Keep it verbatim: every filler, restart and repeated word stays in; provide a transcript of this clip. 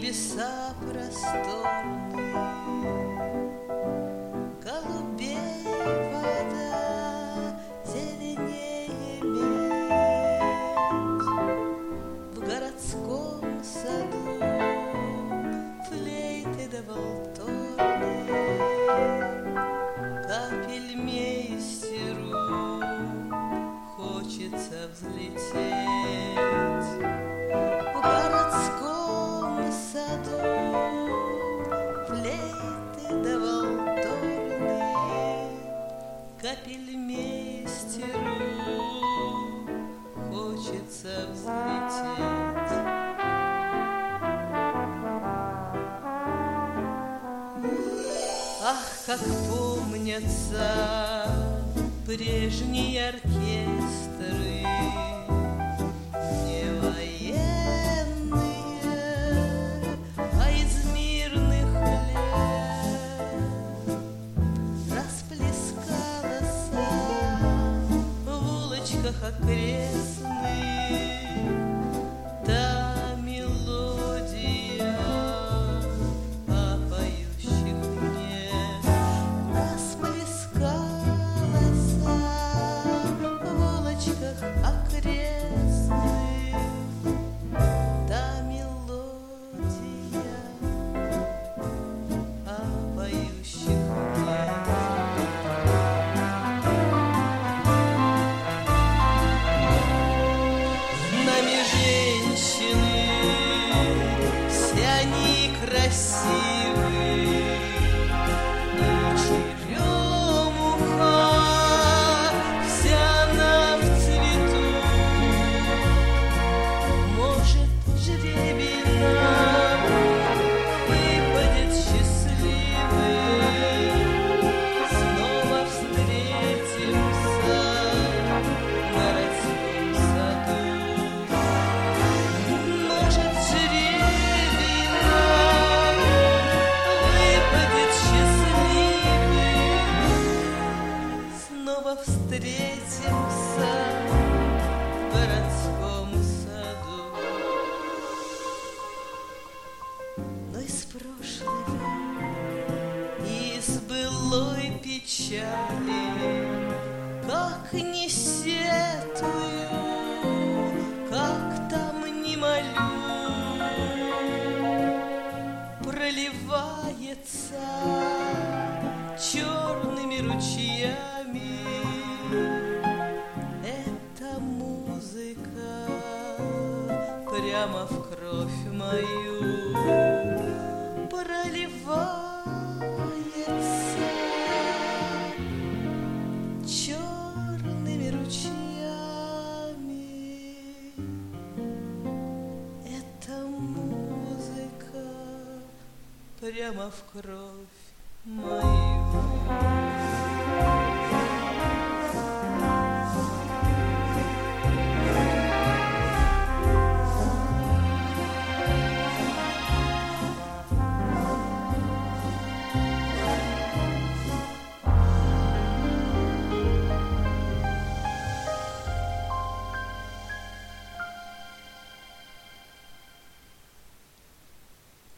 небеса просторные, голубей вода, зеленее медь. В городском саду флейты да валторны капельмейстеру хочется взлететь. В городском саду флейты да валторны капельмейстеру хочется взлететь. Ах, как помнятся прежние оркестры, не военные, а из мирных лет. Расплескалась в улочках окрестных та мелодия о поющих нет. Расплескалась в улочках окрестных та мелодия о поющих нет. Нами женщины, все они красивые, и черемуха вся она в цвету. Может, жребий нам выпадет счастливый, снова встретимся в городском саду. Может, жребий нам выпадет счастливый, снова встретимся в городском саду. Но из прошлого, из былой печали, как не сетую, как там не молю, проливается черными ручьями эта музыка прямо в кровь мою проливается черными ручьями. Эта музыка прямо в кровь мою.